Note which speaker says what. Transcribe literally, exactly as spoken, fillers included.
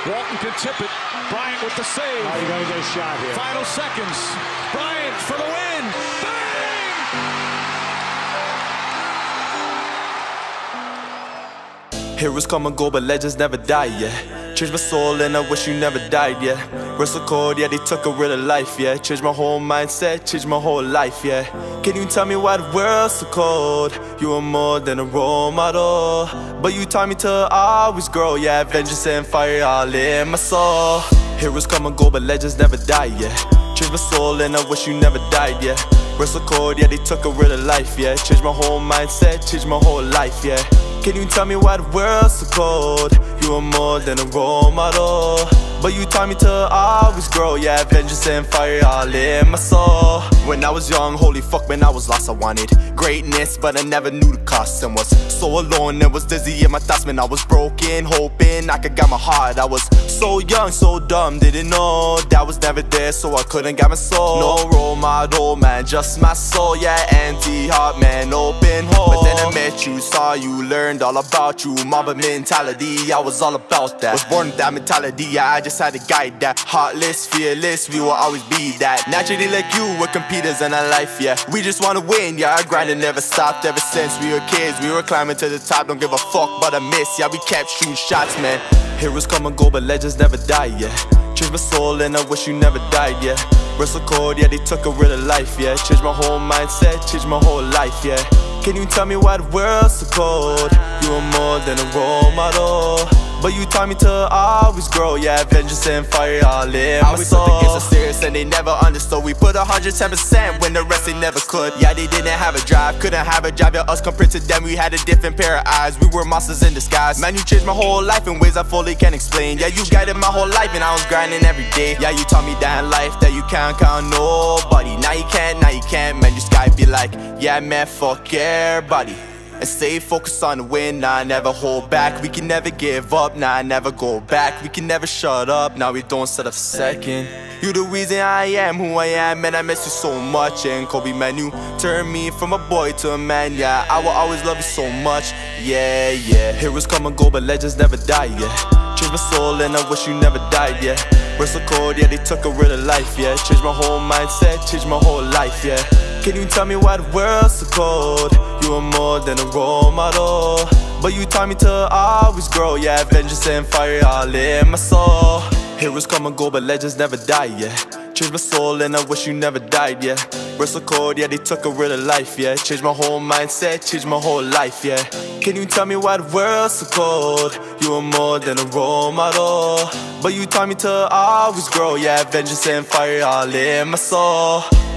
Speaker 1: Walton can tip it. Bryant with the save.
Speaker 2: Oh, you're going to get a shot here.
Speaker 1: Final seconds. Bryant for the win. Bang!
Speaker 3: Heroes come and go, but legends never die, yeah. Changed my soul and I wish you never died, yeah. Wrestle cold, yeah, they took a rid of life, yeah. Changed my whole mindset, changed my whole life, yeah. Can you tell me why the world's so cold? You are more than a role model, but you taught me to always grow, yeah. Vengeance and fire all in my soul. Heroes come and go, but legends never die, yeah. Changed my soul and I wish you never died, yeah. Wrestle cold, yeah, they took a rid of life, yeah. Changed my whole mindset, changed my whole life, yeah. Can you tell me why the world's so cold? You are more than a role model, but you taught me to always grow, yeah. Vengeance and fire all in my soul. When I was young, holy fuck, man, I was lost. I wanted greatness, but I never knew the cost, and was so alone and was dizzy in my thoughts, man. I was broken, hoping I could get my heart. I was so young, so dumb, didn't know that was never there, so I couldn't get my soul. No role model, man, just my soul, yeah. Empty heart, man, open hole. But then I met you, saw you, learned all about you. Mamba mentality, I was all about that. Was born with that mentality, yeah. I just had to guide that. Heartless, fearless, we will always be that. Naturally like you, we're competitors in our life, yeah. We just wanna win, yeah. Our grinding never stopped ever since we were kids. We were climbing to the top, don't give a fuck but a miss, yeah. We kept shooting shots, man. Heroes come and go, but legends never die, yeah. Changed my soul and I wish you never died, yeah. Wrestle cold, yeah, they took a rid of life, yeah. Changed my whole mindset, changed my whole life, yeah. Can you tell me why the world's so cold? You are more than a role model, but you taught me to always grow, yeah. Vengeance and fire all in my soul. Always took the game so serious and they never understood. We put one hundred ten percent when the rest they never could. Yeah, they didn't have a drive, couldn't have a job. Yeah, us compared to them, we had a different pair of eyes. We were monsters in disguise. Man, you changed my whole life in ways I fully can't explain. Yeah, you guided my whole life and I was grinding every day. Yeah, you taught me that in life that you can't count on nobody. Now you can't, now you can't, man. You sky be like, yeah, man, fuck everybody. And stay focused on the win, nah, never hold back. We can never give up, nah, never go back. We can never shut up, now we don't set up second. You the reason I am who I am, and I miss you so much. And Kobe, man, you turned me from a boy to a man, yeah. I will always love you so much, yeah, yeah. Heroes come and go, but legends never die, yeah. Changed my soul and I wish you never died, yeah. Wrestle cold, yeah, they took a rid of life, yeah. Changed my whole mindset, changed my whole life, yeah. Can you tell me why the world's so cold? You are more than a role model, but you taught me to always grow, yeah. Vengeance and fire all in my soul. Heroes come and go, but legends never die, yeah. Changed my soul and I wish you never died, yeah. Wrestle cold, yeah, they took a rid of life, yeah. Changed my whole mindset, changed my whole life, yeah. Can you tell me why the world's so cold? You are more than a role model, but you taught me to always grow, yeah. Vengeance and fire all in my soul.